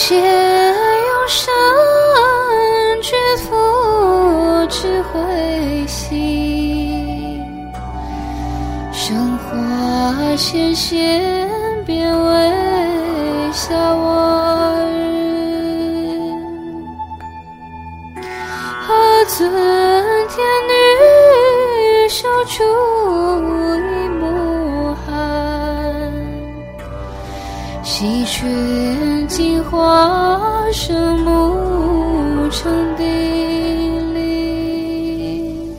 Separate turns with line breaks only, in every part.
切用生觉佛智慧心，生化显现变为下我人，何尊天女修出一目寒，悉全净化圣母成定力。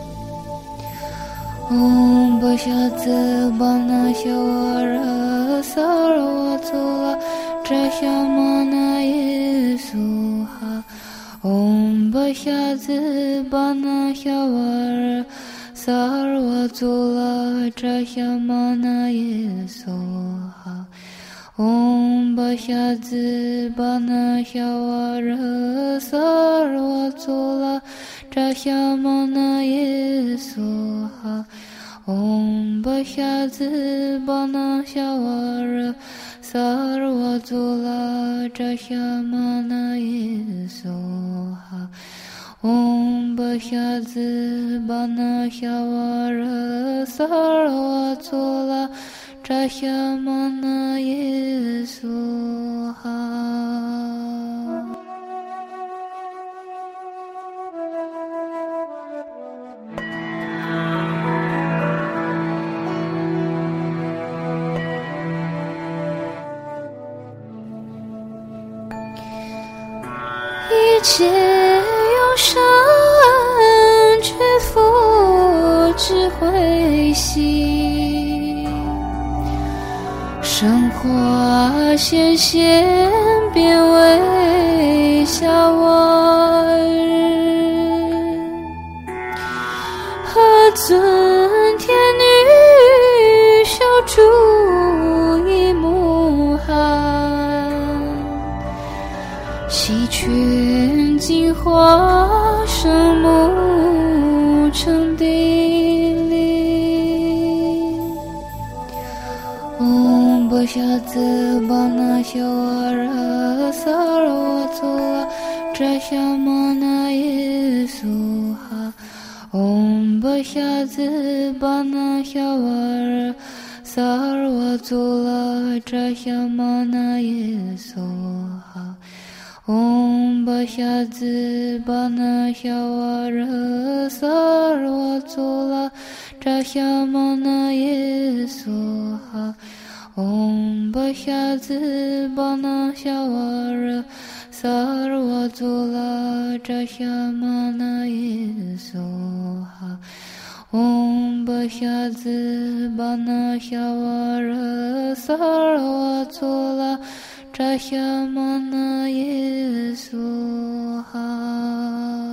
嗡巴夏则巴那夏瓦拉萨拉瓦佐拉扎夏玛那耶苏哈。嗡巴夏则巴那夏瓦拉萨拉瓦佐拉扎夏玛那耶苏哈。嗡巴夏则巴那夏瓦拉萨拉瓦佐拉扎夏玛那耶苏哈。嗡巴夏则巴那夏瓦拉萨拉瓦佐拉扎夏玛那耶苏哈。嗡巴夏则巴那夏瓦拉萨拉瓦佐拉扎夏玛那耶苏哈。一切用生觉佛智慧心，生化显现变为下我人，何尊天女修出一目寒，悉全净化圣母成定力。嗡巴夏则巴那夏瓦拉萨拉瓦佐拉扎夏玛那耶苏哈。嗡巴夏则巴那夏瓦拉萨拉瓦佐拉扎夏玛那耶苏哈。嗡巴夏则巴那夏瓦拉萨拉瓦佐拉扎夏玛那耶苏哈。嗡巴夏则巴那夏瓦拉萨拉瓦佐拉扎夏玛那耶苏哈。嗡巴夏则巴那夏瓦拉萨拉瓦佐拉扎夏玛那耶苏哈。